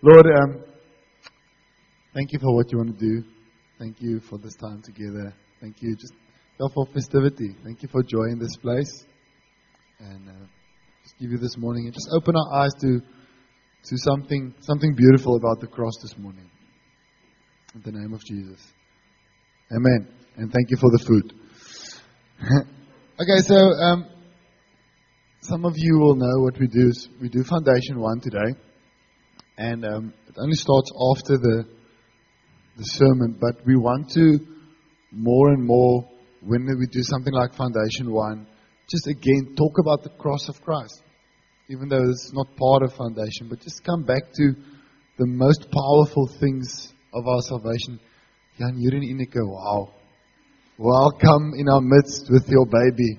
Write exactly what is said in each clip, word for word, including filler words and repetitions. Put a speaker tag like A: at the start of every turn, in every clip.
A: Lord, um, thank you for what you want to do. Thank you for this time together. Thank you just God, for festivity. Thank you for joy in this place. And uh, just give you this morning and just open our eyes to to something something beautiful about the cross this morning. In the name of Jesus. Amen. And thank you for the food. Okay, so um, some of you will know what we do is we do Foundation One today. And um, it only starts after the the sermon, but we want to more and more, when we do something like Foundation One, just again talk about the cross of Christ. Even though it's not part of Foundation, but just come back to the most powerful things of our salvation. Jan, Yurin, Ineke, wow. Welcome in our midst with your baby.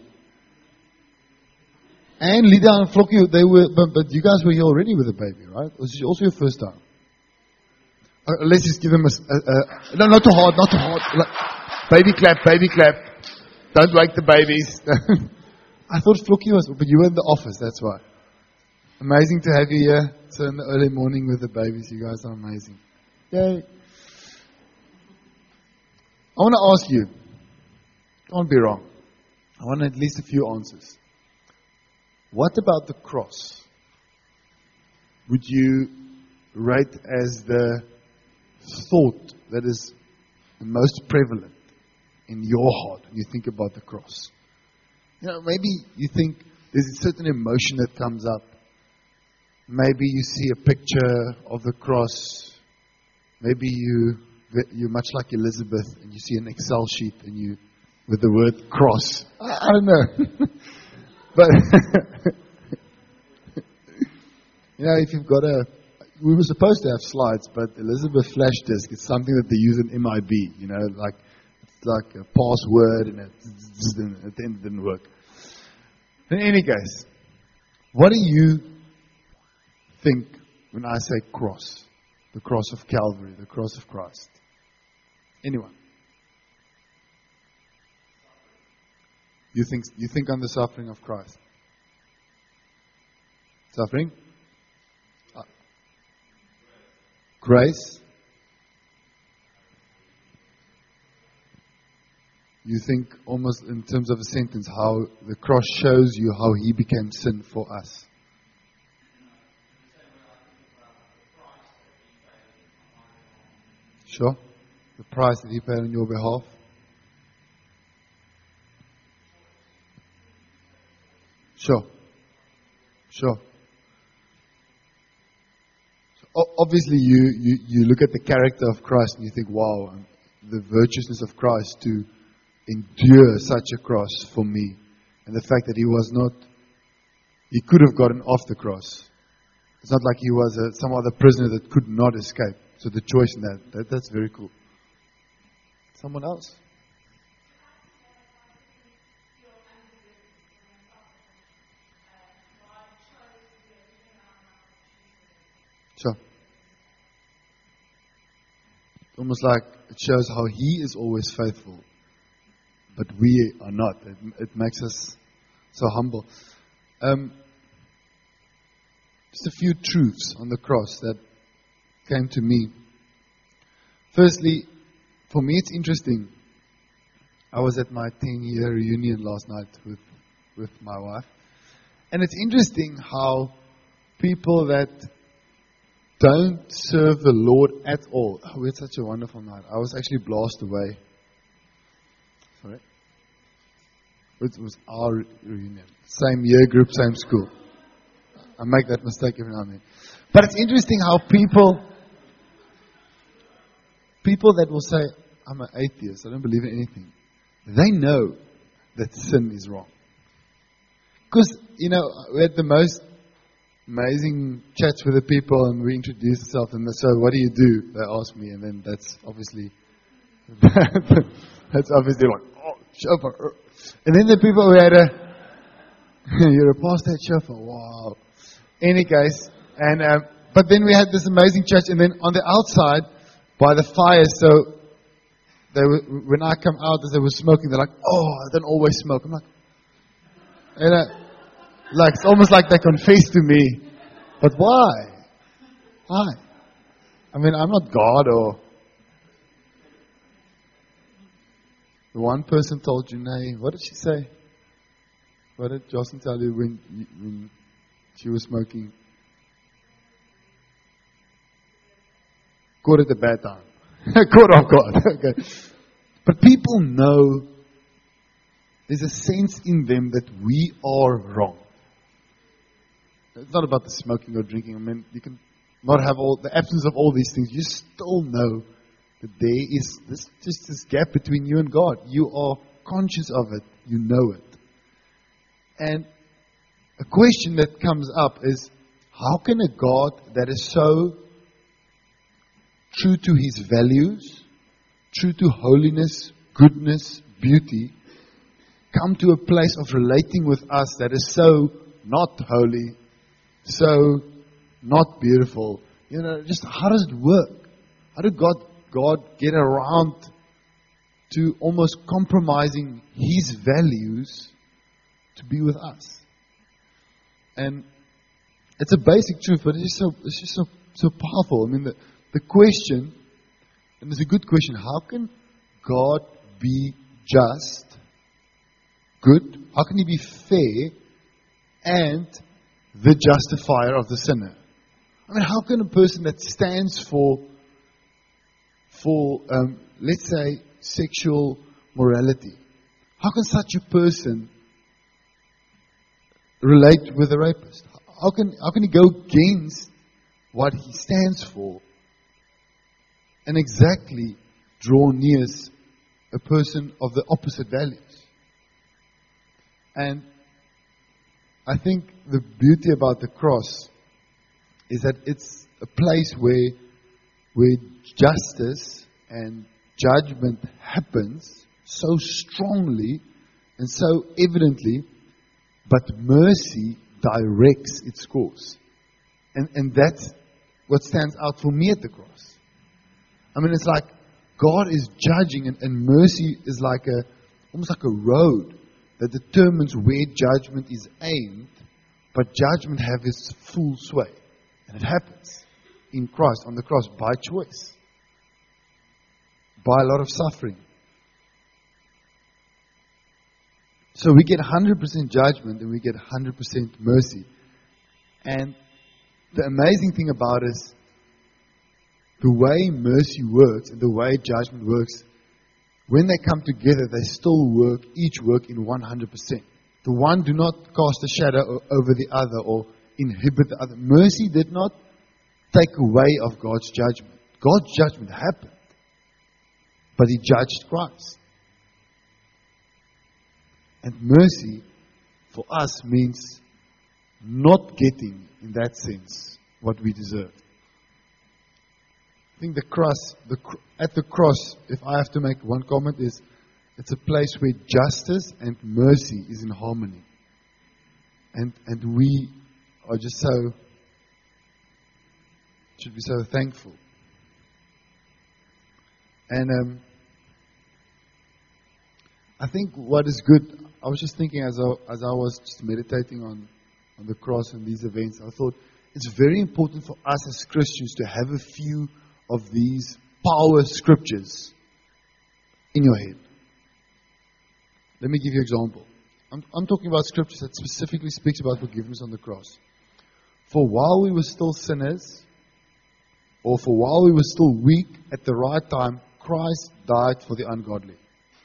A: And Lida and Flokkie, they were, but, but you guys were here already with the baby, right? Was this also your first time? Uh, let's just give them a, a, a, no, not too hard, not too hard. Like, baby clap, baby clap. Don't wake the babies. I thought Flokkie was, but you were in the office, that's why. Amazing to have you here. So in the early morning with the babies, you guys are amazing. Yay. I want to ask you, don't be wrong. I want at least a few answers. What about the cross would you rate as the thought that is the most prevalent in your heart when you think about the cross? You know, maybe you think there's a certain emotion that comes up. Maybe you see a picture of the cross. Maybe you, you're much like Elizabeth and you see an Excel sheet and you, with the word cross. I, I don't know. But, you know, if you've got a, we were supposed to have slides, but Elizabeth flash disk is something that they use in M I B, you know, like, it's like a password and it, and at the end it didn't work. In any case, what do you think when I say cross? The cross of Calvary, the cross of Christ. Anyone? You think you think on the suffering of Christ? Suffering? Uh, grace? You think almost in terms of a sentence how the cross shows you how He became sin for us. Sure? The price that He paid on your behalf. Sure. Sure. So obviously, you, you, you look at the character of Christ and you think, wow, the virtuousness of Christ to endure such a cross for me. And the fact that He was not, He could have gotten off the cross. It's not like He was a, some other prisoner that could not escape. So the choice in that, that that's very cool. Someone else? Sure. Almost like it shows how He is always faithful, but we are not. It, it makes us so humble. Um, just a few truths on the cross that came to me. Firstly, for me it's interesting. I was at my ten-year reunion last night with, with my wife. And it's interesting how people that don't serve the Lord at all. Oh, we had such a wonderful night. I was actually blasted away. Sorry? It was our reunion. Same year group, same school. I make that mistake every now and then. But it's interesting how people, people that will say, I'm an atheist, I don't believe in anything. They know that sin is wrong. Because, you know, we had the most amazing chats with the people and we introduced ourselves and they say, what do you do? They ask me and then that's obviously, that's obviously like, oh, shofar. And then the people who had a, you're a pastor at shofar, wow. Any case, and, um, but then we had this amazing church and then on the outside, by the fire, so they were, when I come out as they were smoking, they're like, oh, I don't always smoke. I'm like, and uh, like, it's almost like they confess to me. But why? Why? I mean, I'm not God or... The one person told Janae, what did she say? What did Jocelyn tell you when, when she was smoking? Caught at a bad time. Caught off guard. Okay. But people know there's a sense in them that we are wrong. It's not about the smoking or drinking. I mean, you can not have all the absence of all these things. You still know that there is this just this gap between you and God. You are conscious of it. You know it. And a question that comes up is, how can a God that is so true to His values, true to holiness, goodness, beauty, come to a place of relating with us that is so not holy, so not beautiful? You know, just how does it work? How did God, God get around to almost compromising His values to be with us? And it's a basic truth, but it's just so it's just so so powerful. I mean, the the question, and it's a good question: how can God be just, good? How can He be fair and the justifier of the sinner? I mean, how can a person that stands for for um, let's say sexual morality, how can such a person relate with a rapist? How can how can he go against what he stands for and exactly draw near a person of the opposite values? And I think the beauty about the cross is that it's a place where where justice and judgment happens so strongly and so evidently, but mercy directs its course. And and that's what stands out for me at the cross. I mean, it's like God is judging, and, and mercy is like a, almost like a road that determines where judgment is aimed, but judgment has its full sway. And it happens in Christ, on the cross, by choice, by a lot of suffering. So we get one hundred percent judgment and we get one hundred percent mercy. And the amazing thing about it is the way mercy works and the way judgment works, when they come together, they still work, each work in one hundred percent. The one do not cast a shadow over the other or inhibit the other. Mercy did not take away of God's judgment. God's judgment happened, but He judged Christ. And mercy for us means not getting, in that sense, what we deserve. I think the cross, the, at the cross, if I have to make one comment, is it's a place where justice and mercy is in harmony. And and we are just so, should be so thankful. And um, I think what is good, I was just thinking as I, as I was just meditating on, on the cross and these events, I thought it's very important for us as Christians to have a few of these power scriptures in your head. Let me give you an example. I'm, I'm talking about scriptures that specifically speaks about forgiveness on the cross. For while we were still sinners, or for while we were still weak, at the right time, Christ died for the ungodly.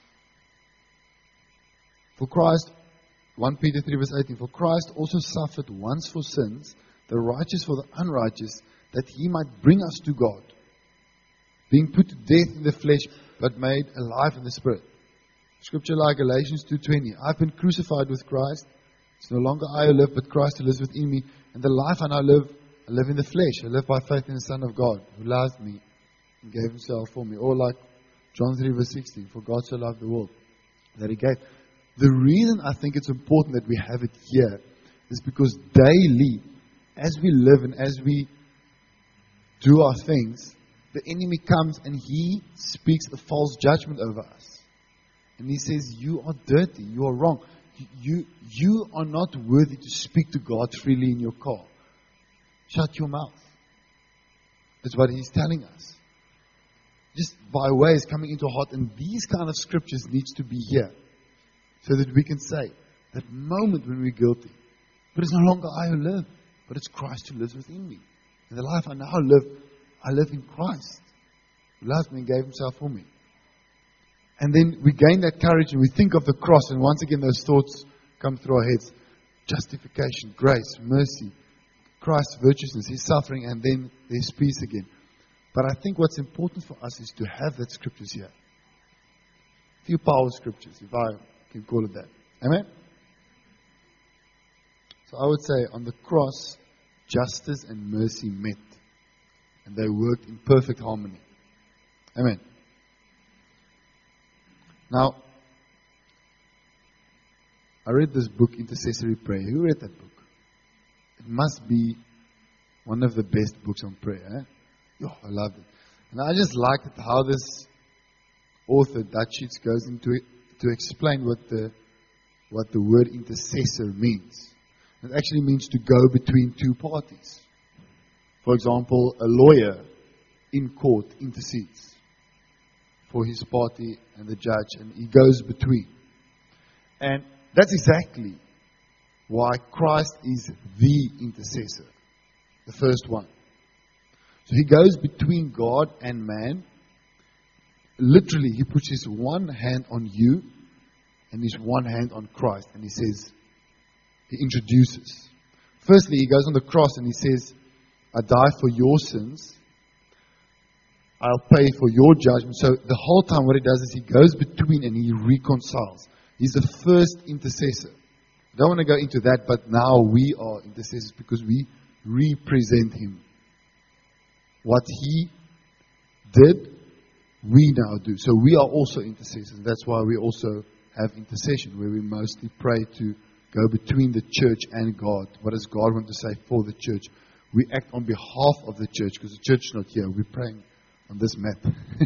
A: For Christ, First Peter three verse eighteen, for Christ also suffered once for sins, the righteous for the unrighteous, that He might bring us to God, being put to death in the flesh, but made alive in the Spirit. Scripture like Galatians two twenty, I've been crucified with Christ. It's no longer I who live, but Christ who lives within me. And the life I now live, I live in the flesh. I live by faith in the Son of God, who loved me and gave Himself for me. Or like John three verse sixteen, for God so loved the world that He gave. The reason I think it's important that we have it here is because daily, as we live and as we do our things, the enemy comes and he speaks a false judgment over us. And he says, you are dirty, you are wrong. You, you are not worthy to speak to God freely in your car. Shut your mouth. is what He's telling us. Just by way is coming into our heart, and these kind of scriptures needs to be here, so that we can say, that moment when we're guilty, but it's no longer I who live, but it's Christ who lives within me. And the life I now live, I live in Christ, who loved me and gave Himself for me. And then we gain that courage and we think of the cross, and once again those thoughts come through our heads. Justification, grace, mercy, Christ's virtuousness, His suffering, and then there's peace again. But I think what's important for us is to have that scriptures here. A few power scriptures, if I can call it that. Amen? So I would say on the cross, justice and mercy met. And they worked in perfect harmony. Amen. Now, I read this book, Intercessory Prayer. Who read that book? It must be one of the best books on prayer. Eh? Oh, I loved it. And I just liked it, how this author, Dutchits, goes into it to explain what the what the word intercessor means. It actually means to go between two parties. For example, a lawyer in court intercedes for his party and the judge, and he goes between. And that's exactly why Christ is the intercessor, the first one. So He goes between God and man. Literally, He puts His one hand on you and His one hand on Christ. And He says, He introduces. Firstly, He goes on the cross and He says, I die for your sins. I'll pay for your judgment. So the whole time what He does is He goes between and He reconciles. He's the first intercessor. I don't want to go into that, but now we are intercessors because we represent Him. What He did, we now do. So we are also intercessors. That's why we also have intercession, where we mostly pray to go between the church and God. What does God want to say for the church? We act on behalf of the church because the church is not here. We're praying on this map.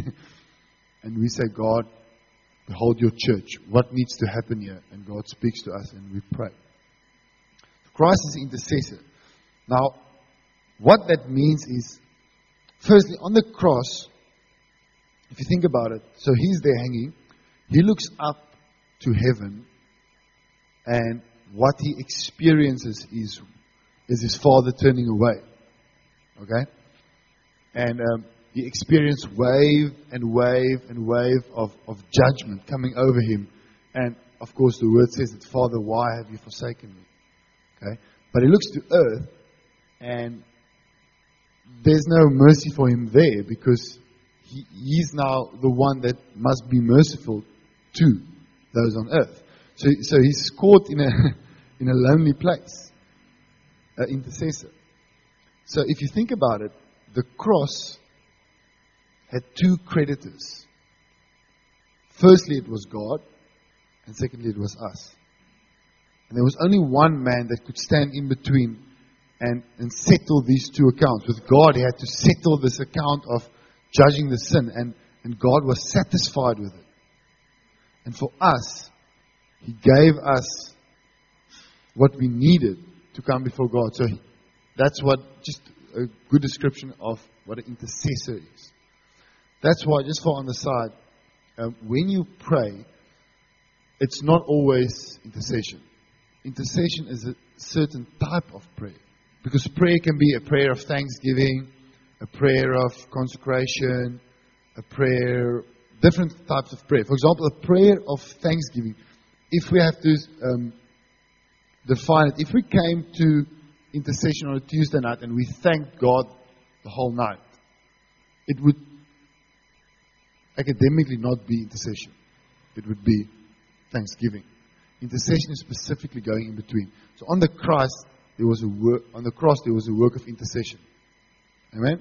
A: And we say, God, behold your church. What needs to happen here? And God speaks to us and we pray. Christ is the intercessor. Now, what that means is, firstly, on the cross, if you think about it, so He's there hanging. He looks up to heaven, and what He experiences is, is His Father turning away. Okay? And um, He experienced wave and wave and wave of, of judgment coming over Him. And, of course, the Word says that, Father, why have you forsaken me? Okay? But He looks to earth, and there's no mercy for Him there because he, He's now the one that must be merciful to those on earth. So, so He's caught in a in a lonely place, an intercessor. So if you think about it, the cross had two creditors. Firstly, it was God, and secondly, it was us. And there was only one man that could stand in between and, and settle these two accounts. With God, He had to settle this account of judging the sin, and, and God was satisfied with it. And for us, He gave us what we needed to come before God. So that's what, just a good description of what an intercessor is. That's why, just for on the side, um, when you pray, it's not always intercession. Intercession is a certain type of prayer. Because prayer can be a prayer of thanksgiving, a prayer of consecration, a prayer, different types of prayer. For example, a prayer of thanksgiving. If we have to um, define it, if we came to intercession on a Tuesday night and we thanked God the whole night, it would academically not be intercession. It would be thanksgiving. Intercession is specifically going in between. So on the Christ, there was a work, on the cross there was a work of intercession. Amen?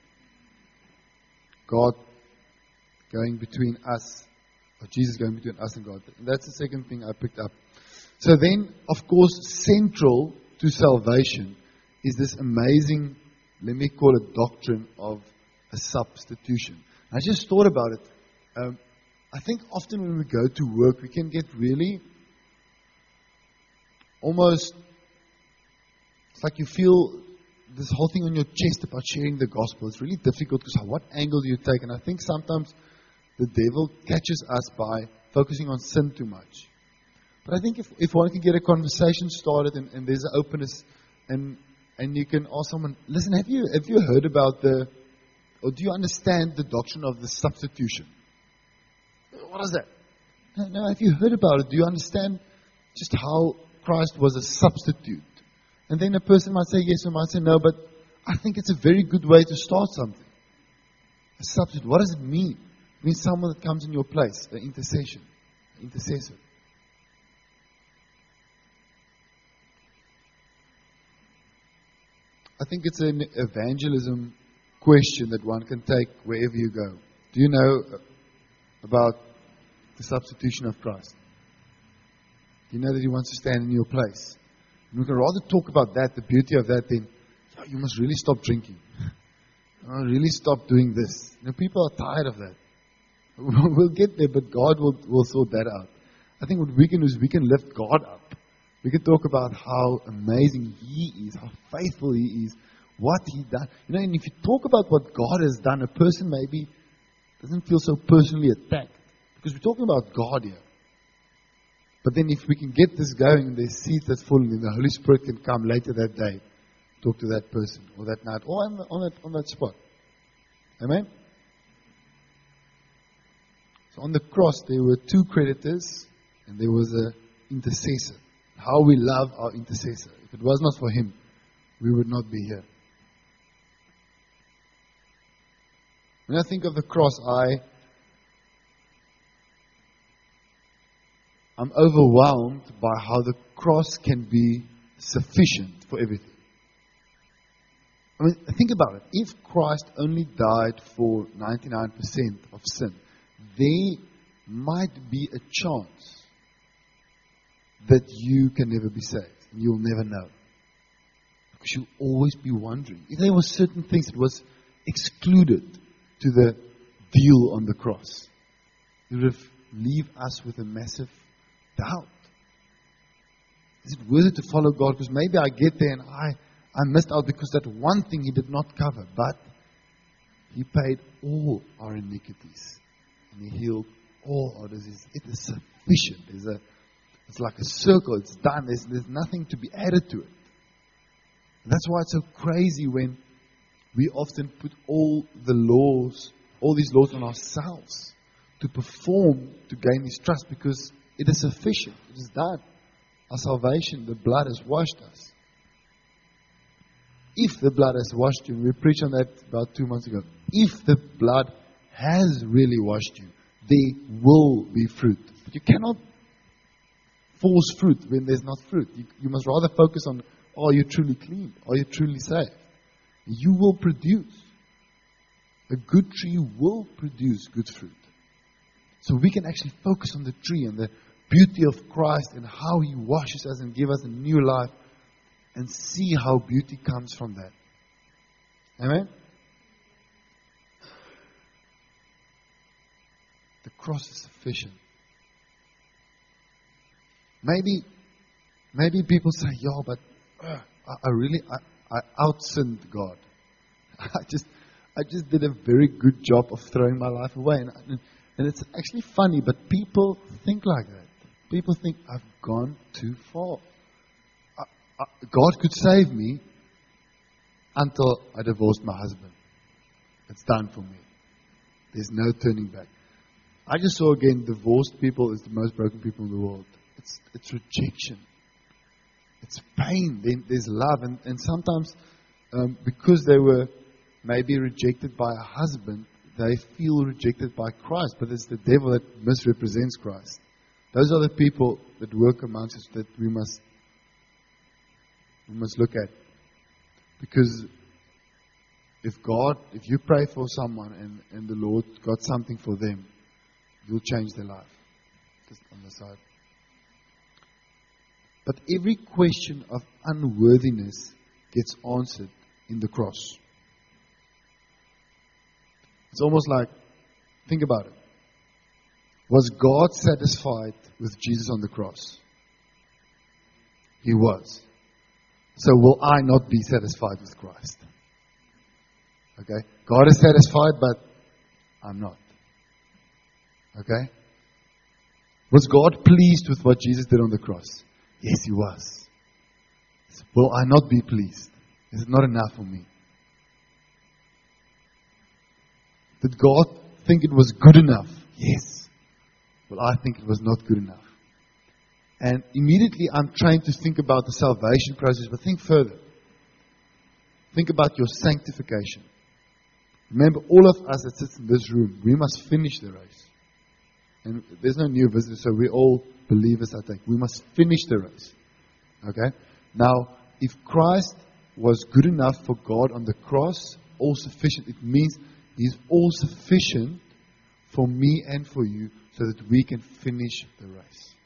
A: God going between us, or Jesus going between us and God. And that's the second thing I picked up. So then, of course, central to salvation is this amazing, let me call it doctrine of a substitution. I just thought about it. Um, I think often when we go to work, we can get really almost, it's like you feel this whole thing on your chest about sharing the gospel is really difficult because what angle do you take? And I think sometimes the devil catches us by focusing on sin too much. But I think if, if one can get a conversation started and, and there's an openness and and you can ask someone, listen, have you have you heard about the, or do you understand the doctrine of the substitution? What is that? No, no, have you heard about it? Do you understand just how Christ was a substitute? And then a person might say yes or might say no, but I think it's a very good way to start something. A substitute, what does it mean? It means someone that comes in your place, an intercession, an intercessor. I think it's an evangelism question that one can take wherever you go. Do you know about the substitution of Christ? Do you know that He wants to stand in your place? And we can rather talk about that, the beauty of that, than, yeah, you must really stop drinking. Oh, really stop doing this. You know, people are tired of that. We'll get there, but God will, will sort that out. I think what we can do is we can lift God up. We can talk about how amazing He is, how faithful He is, what He done. You know, and if you talk about what God has done, a person maybe doesn't feel so personally attacked. Because we're talking about God here. But then if we can get this going, and there's seeds that's falling, then the Holy Spirit can come later that day, talk to that person, or that night, or on, the, on, that, on that spot. Amen? So on the cross, there were two creditors, and there was an intercessor. How we love our intercessor. If it was not for him, we would not be here. When I think of the cross, I I'm overwhelmed by how the cross can be sufficient for everything. I mean, think about it. If Christ only died for ninety-nine percent of sin, there might be a chance that you can never be saved. And you'll never know. Because you'll always be wondering. If there were certain things that was excluded to the deal on the cross, it would have leave us with a massive doubt. Is it worth it to follow God? Because maybe I get there and I, I missed out because that one thing He did not cover. But He paid all our iniquities. And He healed all our diseases. It is sufficient. There's a It's like a circle. It's done. There's, there's nothing to be added to it. And that's why it's so crazy when we often put all the laws, all these laws on ourselves to perform to gain His trust, because it is sufficient. It is done. Our salvation, the blood has washed us. If the blood has washed you, and we preached on that about two months ago, if the blood has really washed you, there will be fruit. But you cannot force fruit when there's not fruit. You, you must rather focus on, are you truly clean? Are you truly saved? You will produce. A good tree will produce good fruit. So we can actually focus on the tree and the beauty of Christ and how He washes us and gives us a new life, and see how beauty comes from that. Amen? The cross is sufficient. Maybe, maybe people say, "Yeah, but uh, I, I really, I, I out-sinned God. I just, I just did a very good job of throwing my life away." And, and it's actually funny, but people think like that. People think, I've gone too far. I, I, God could save me until I divorced my husband. It's done for me. There's no turning back. I just saw again, divorced people is the most broken people in the world. It's, it's rejection. It's pain. Then there's love. And, and sometimes, um, because they were maybe rejected by a husband, they feel rejected by Christ. But it's the devil that misrepresents Christ. Those are the people that work amongst us that we must, we must look at. Because if God, if you pray for someone and, and the Lord got something for them, you'll change their life. Just on the side. But every question of unworthiness gets answered in the cross. It's almost like, think about it. Was God satisfied with Jesus on the cross? He was. So will I not be satisfied with Christ? Okay? God is satisfied, but I'm not. Okay? Was God pleased with what Jesus did on the cross? Yes, He was. So will I not be pleased? Is it not enough for me? Did God think it was good enough? Yes. Well, I think it was not good enough. And immediately I'm trying to think about the salvation process, but think further. Think about your sanctification. Remember, all of us that sits in this room, we must finish the race. And there's no new visitors, so we're all believers, I think. We must finish the race. Okay? Now, if Christ was good enough for God on the cross, all sufficient, it means He's all sufficient for me and for you so that we can finish the race.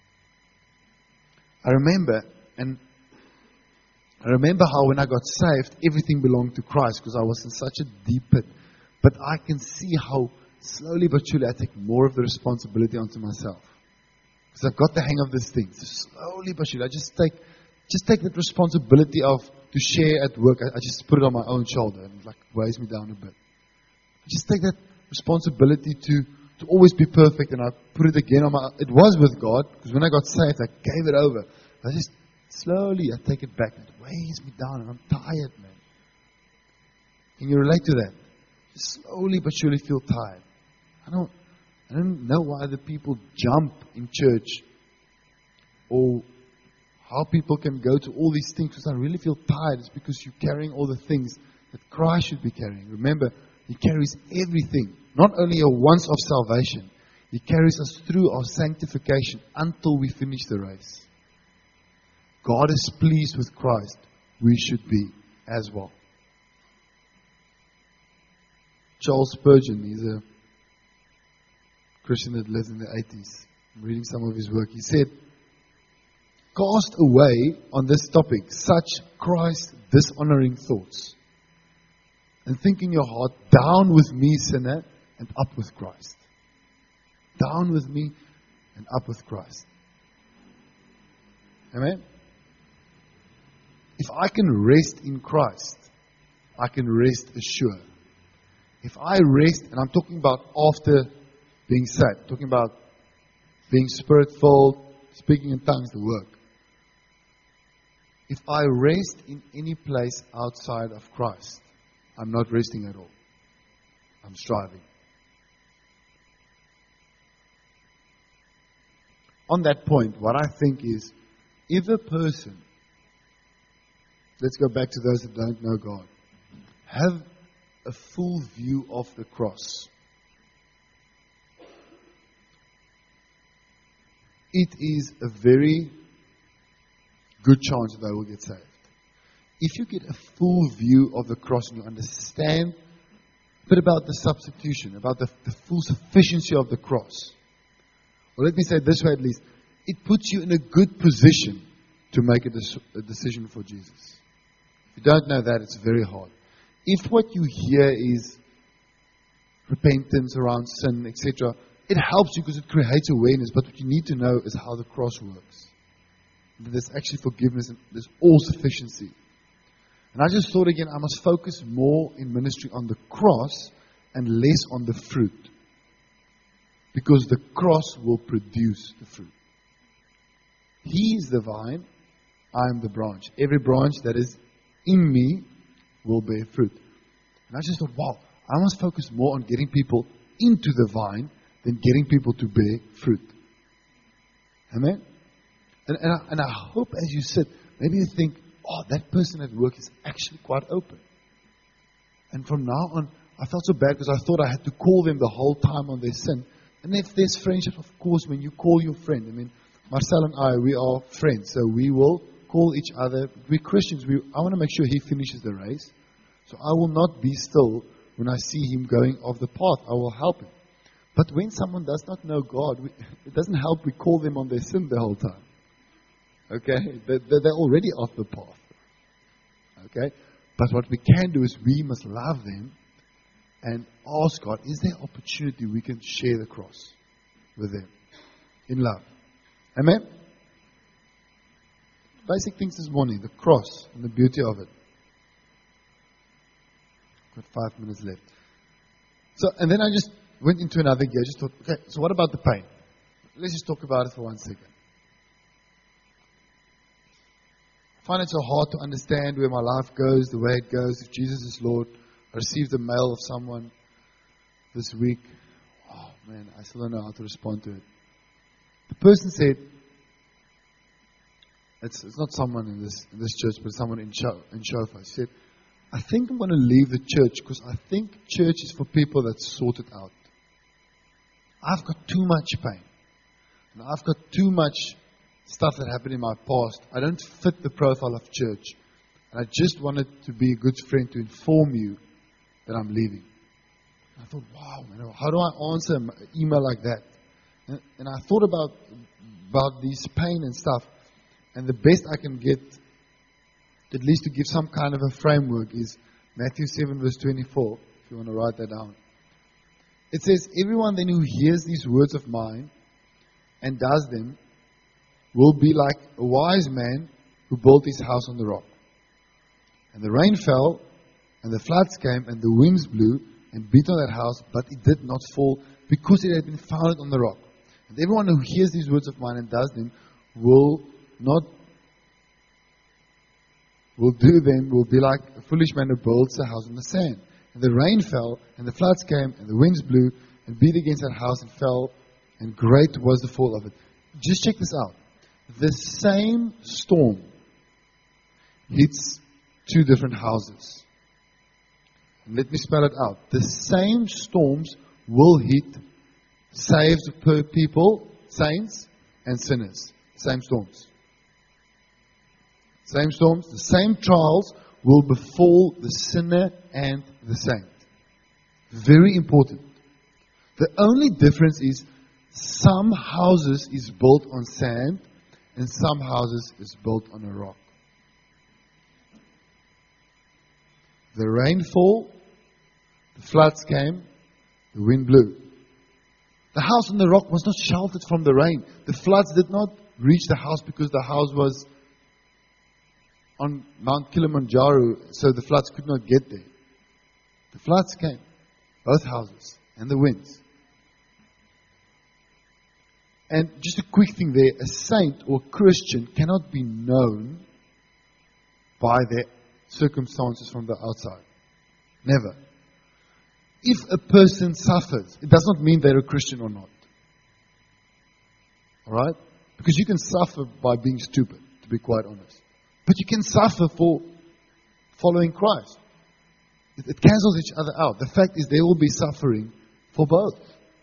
A: I remember, and I remember how when I got saved, everything belonged to Christ because I was in such a deep pit. But I can see how slowly but surely I take more of the responsibility onto myself. Because I've got the hang of this thing. So slowly but surely, I just take just take that responsibility of to share at work. I, I just put it on my own shoulder and it like weighs me down a bit. I just take that responsibility to, to always be perfect, and I put it again on my. It was with God because when I got saved, I gave it over. I just slowly I take it back. It weighs me down, and I'm tired, man. Can you relate to that? Just slowly but surely feel tired. I don't. I don't know why the people jump in church, or how people can go to all these things because I really feel tired. It's because you're carrying all the things that Christ should be carrying. Remember, He carries everything. Not only a once of salvation, He carries us through our sanctification until we finish the race. God is pleased with Christ. We should be as well. Charles Spurgeon, he's a Christian that lives in the eighties. I'm reading some of his work. He said, "Cast away on this topic such Christ dishonoring thoughts, and think in your heart, down with me, sinner, and up with Christ." Down with me and up with Christ. Amen? If I can rest in Christ, I can rest assured. If I rest, and I'm talking about after being saved, talking about being Spirit-filled, speaking in tongues, the work. If I rest in any place outside of Christ, I'm not resting at all. I'm striving. On that point, what I think is, if a person, let's go back to those that don't know God, have a full view of the cross, it is a very good chance that they will get saved. If you get a full view of the cross and you understand a bit about the substitution, about the, the full sufficiency of the cross, or let me say it this way at least, it puts you in a good position to make a, de- a decision for Jesus. If you don't know that, it's very hard. If what you hear is repentance around sin, et cetera, it helps you because it creates awareness. But what you need to know is how the cross works. That there's actually forgiveness and there's all sufficiency. And I just thought again, I must focus more in ministry on the cross and less on the fruit. Because the cross will produce the fruit. He is the vine, I am the branch. Every branch that is in me will bear fruit. And I just thought, wow, I must focus more on getting people into the vine than getting people to bear fruit. Amen? And, and, I, and I hope as you sit, maybe you think, oh, that person at work is actually quite open. And from now on, I felt so bad because I thought I had to call them the whole time on their sin. And if there's friendship, of course, when you call your friend, I mean, Marcel and I, we are friends, so we will call each other. We're Christians. We, I want to make sure he finishes the race. So I will not be still when I see him going off the path. I will help him. But when someone does not know God, we, it doesn't help we call them on their sin the whole time. Okay? They, they're already off the path. Okay? But what we can do is we must love them and ask God, is there opportunity we can share the cross with them in love? Amen? basic things this morning. The cross and the beauty of it. Got five minutes left. So, and then I just went into another gear. I just thought, okay, so what about the pain? Let's just talk about it for one second. I find it so hard to understand where my life goes, the way it goes. If Jesus is Lord, I received a mail of someone this week. Oh man, I still don't know how to respond to it. The person said, it's, it's not someone in this in this church, but someone in Sho- in Shofar. He said, I think I'm going to leave the church because I think church is for people that sort it out. I've got too much pain. And I've got too much stuff that happened in my past. I don't fit the profile of church. And I just wanted to be a good friend to inform you that I'm leaving. And I thought, wow, man, how do I answer an email like that? And, and I thought about, about this pain and stuff. And the best I can get, at least to give some kind of a framework, is Matthew seven verse twenty-four, if you want to write that down. It says, everyone then who hears these words of mine and does them will be like a wise man who built his house on the rock. And the rain fell, and the floods came, and the winds blew and beat on that house, but it did not fall because it had been founded on the rock. And everyone who hears these words of mine and does them will not will do them, will be like a foolish man who builds a house on the sand. And the rain fell, and the floods came, and the winds blew, and beat against that house, and fell, and great was the fall of it. Just check this out. The same storm hits two different houses. And let me spell it out. The same storms will hit saved people, saints, and sinners. Same storms. Same storms, the same trials will befall the sinner and the saint. Very important. The only difference is some houses is built on sand and some houses is built on a rock. The rainfall, the floods came, the wind blew. The house on the rock was not sheltered from the rain. The floods did not reach the house because the house was on Mount Kilimanjaro, so the floods could not get there. The floods came, both houses, and the winds. And just a quick thing there, a saint or Christian cannot be known by their circumstances from the outside. Never. If a person suffers, it does not mean they're a Christian or not. Alright? Because you can suffer by being stupid, to be quite honest. But you can suffer for following Christ. It, it cancels each other out. The fact is there will be suffering for both.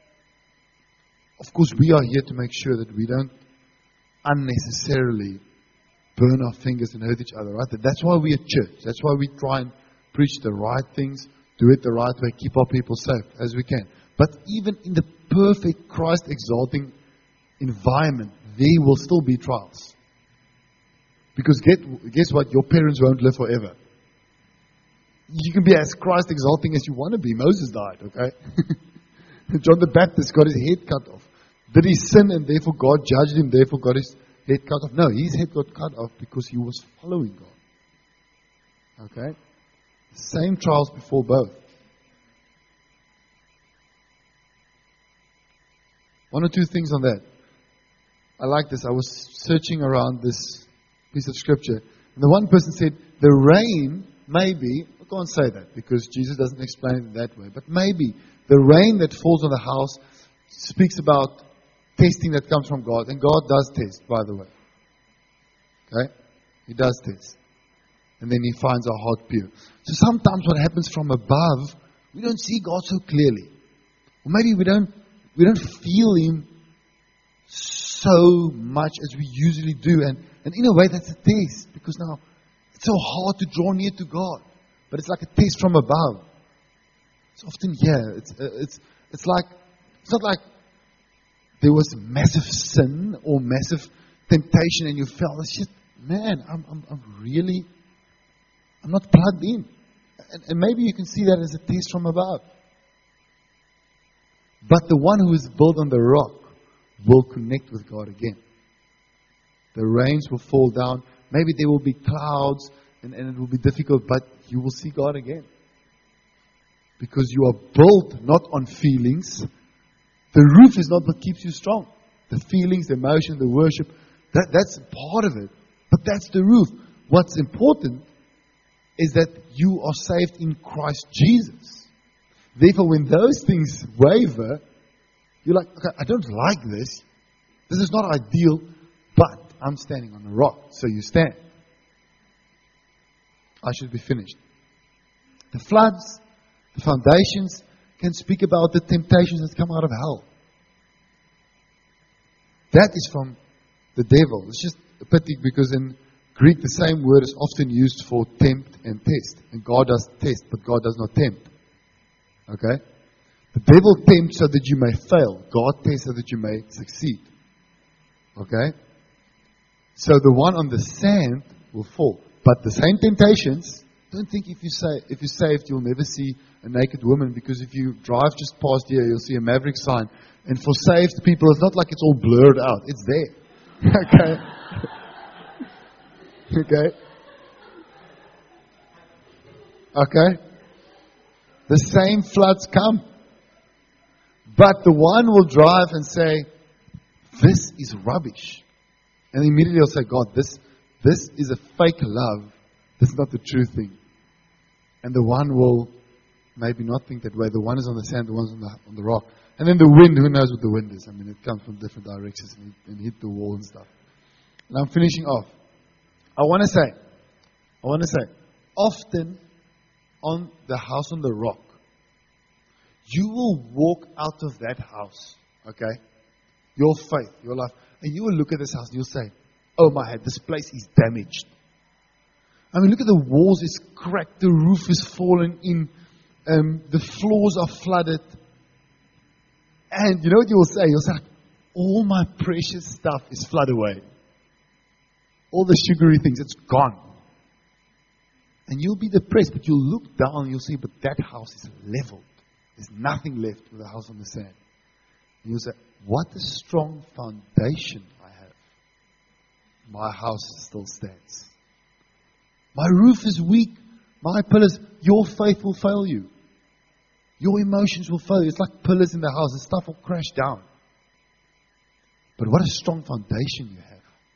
A: Of course, we are here to make sure that we don't unnecessarily burn our fingers and hurt each other, right? That's why we're a church. That's why we try and preach the right things, do it the right way, keep our people safe as we can. But even in the perfect Christ-exalting environment, there will still be trials. Because get, guess what? Your parents won't live forever. You can be as Christ-exalting as you want to be. Moses died, okay? John the Baptist got his head cut off. Did he sin and therefore God judged him, therefore got his head cut off? No, his head got cut off because he was following God. Okay? Same trials before both. One or two things on that. I like this. I was searching around this piece of scripture. And the one person said, the rain, maybe, I can't say that because Jesus doesn't explain it that way, but maybe the rain that falls on the house speaks about testing that comes from God. And God does test, by the way. Okay? He does test. And then He finds our heart pure. So sometimes what happens from above, we don't see God so clearly. Or maybe we don't, we don't feel Him so much as we usually do. And, and in a way, that's a test. Because now, it's so hard to draw near to God. But it's like a test from above. It's often here. It's, uh, it's, it's like, it's not like there was massive sin or massive temptation and you felt, shit, man, I'm, I'm, I'm really, I'm not plugged in. And, and maybe you can see that as a test from above. But the one who is built on the rock will connect with God again. The rains will fall down. maybe there will be clouds and, and it will be difficult, but you will see God again. Because you are built not on feelings. The roof is not what keeps you strong. The feelings, the emotion, the worship, that, that's part of it. But that's the roof. What's important is that you are saved in Christ Jesus. Therefore, when those things waver, you're like, okay, I don't like this. This is not ideal, but I'm standing on a rock. So you stand. I should be finished. The floods, the foundations can speak about the temptations that come out of hell. That is from the devil. It's just a pity because in Greek the same word is often used for tempt and test. And God does test, but God does not tempt. Okay? The devil tempts so that you may fail. God tests so that you may succeed. Okay? So the one on the sand will fall. But the same temptations, don't think if you say if you're saved you'll never see a naked woman, because if you drive just past here you'll see a Maverick sign. And for saved people it's not like it's all blurred out. It's there. Okay? Okay? Okay? The same floods come. But the one will drive and say, this is rubbish. And immediately he'll say, God, this, this is a fake love. This is not the true thing. And the one will maybe not think that way. The one is on the sand, the one's on the, on the rock. And then the wind, who knows what the wind is? I mean, it comes from different directions and, and hit the wall and stuff. And I'm finishing off. I want to say, I want to say, often on the house on the rock, you will walk out of that house, okay? Your faith, your life, and you will look at this house and you'll say, oh my head, this place is damaged. I mean, look at the walls, it's cracked, the roof is fallen in, um, the floors are flooded. And you know what you will say? You'll say, all my precious stuff is flooded away. All the sugary things, it's gone. And you'll be depressed, but you'll look down and you'll see, but that house is leveled. There's nothing left with a house on the sand. And you'll say, what a strong foundation I have. My house still stands. My roof is weak. My pillars, your faith will fail you. Your emotions will fail you. It's like pillars in the house. The stuff will crash down. But what a strong foundation you have.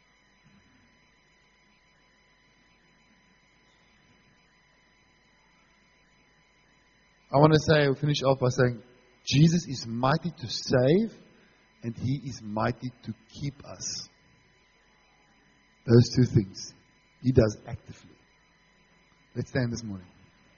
A: I want to say, I'll finish off by saying, Jesus is mighty to save, and He is mighty to keep us. Those two things. He does actively. Let's stand this morning.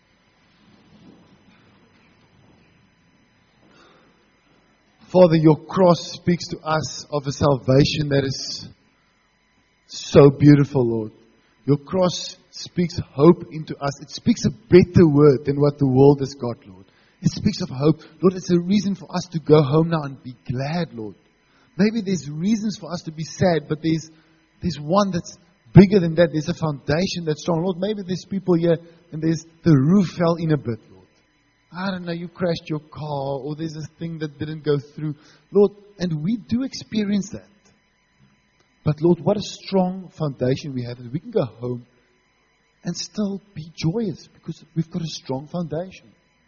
A: Father, your cross speaks to us of a salvation that is so beautiful, Lord. Your cross speaks hope into us. It speaks a better word than what the world has got, Lord. It speaks of hope. Lord, it's a reason for us to go home now and be glad, Lord. Maybe there's reasons for us to be sad, but there's there's one that's bigger than that. There's a foundation that's strong. Lord, maybe there's people here and there's the roof fell in a bit, Lord. I don't know, you crashed your car or there's a thing that didn't go through. Lord, and we do experience that. But Lord, what a strong foundation we have that we can go home and still be joyous because we've got a strong foundation.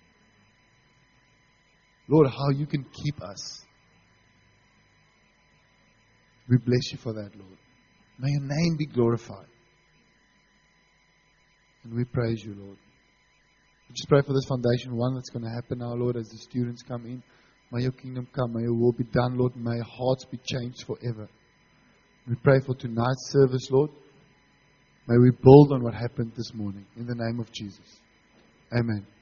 A: Lord, how you can keep us. We bless you for that, Lord. May your name be glorified. And we praise you, Lord. We just pray for this foundation, one that's going to happen now, Lord, as the students come in. May your kingdom come. May your will be done, Lord. May hearts be changed forever. We pray for tonight's service, Lord. May we build on what happened this morning. In the name of Jesus. Amen.